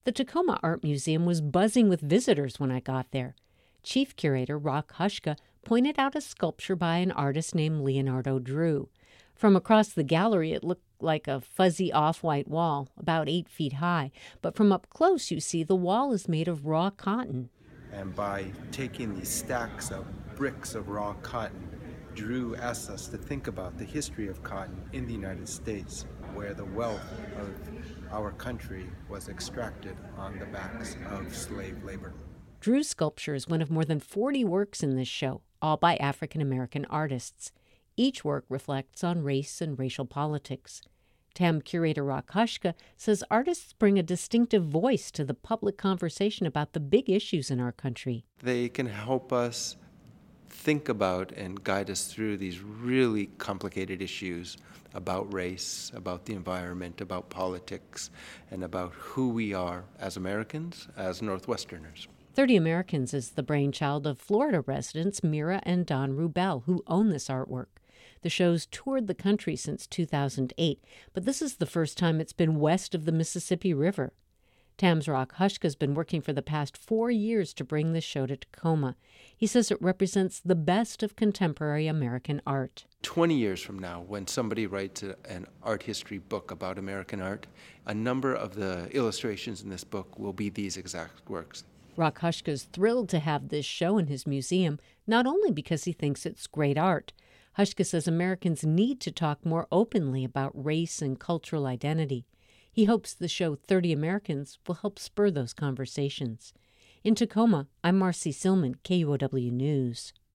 The Tacoma Art Museum was buzzing with visitors when I got there. Chief curator Rock Hushka pointed out a sculpture by an artist named Leonardo Drew. From across the gallery, it looked like a fuzzy off-white wall, about 8 feet high, but from up close you see the wall is made of raw cotton. And by taking these stacks of bricks of raw cotton, Drew asked us to think about the history of cotton in the United States, where the wealth of our country was extracted on the backs of slave labor. Drew's sculpture is one of more than 40 works in this show, all by African American artists. Each work reflects on race and racial politics. TAM curator Rock Hushka says artists bring a distinctive voice to the public conversation about the big issues in our country. They can help us think about and guide us through these really complicated issues about race, about the environment, about politics, and about who we are as Americans, as Northwesterners. 30 Americans is the brainchild of Florida residents Mira and Don Rubel, who own this artwork. The show's toured the country since 2008, but this is the first time it's been west of the Mississippi River. TAM's Rock Hushka's been working for the past 4 years to bring this show to Tacoma. He says it represents the best of contemporary American art. 20 years from now, when somebody writes an art history book about American art, a number of the illustrations in this book will be these exact works. Rock Hushka's thrilled to have this show in his museum, not only because he thinks it's great art. Hushka says Americans need to talk more openly about race and cultural identity. He hopes the show 30 Americans will help spur those conversations. In Tacoma, I'm Marcy Silman, KUOW News.